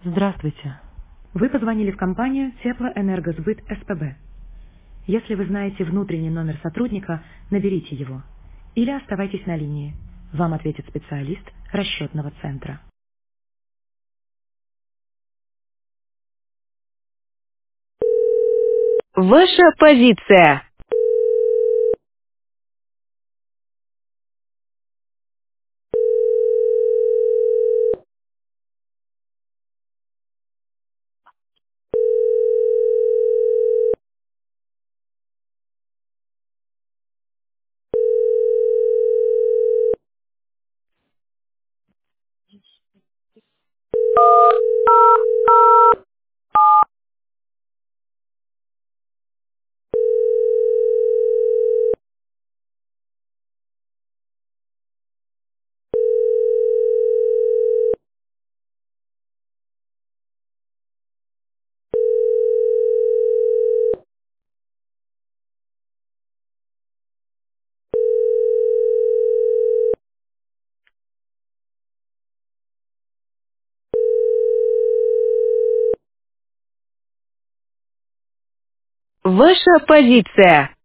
Здравствуйте. Вы позвонили в компанию Теплоэнергосбыт СПБ. Если вы знаете внутренний номер сотрудника, наберите его. Или оставайтесь на линии. Вам ответит специалист расчетного центра. Ваша позиция. Ваша позиция.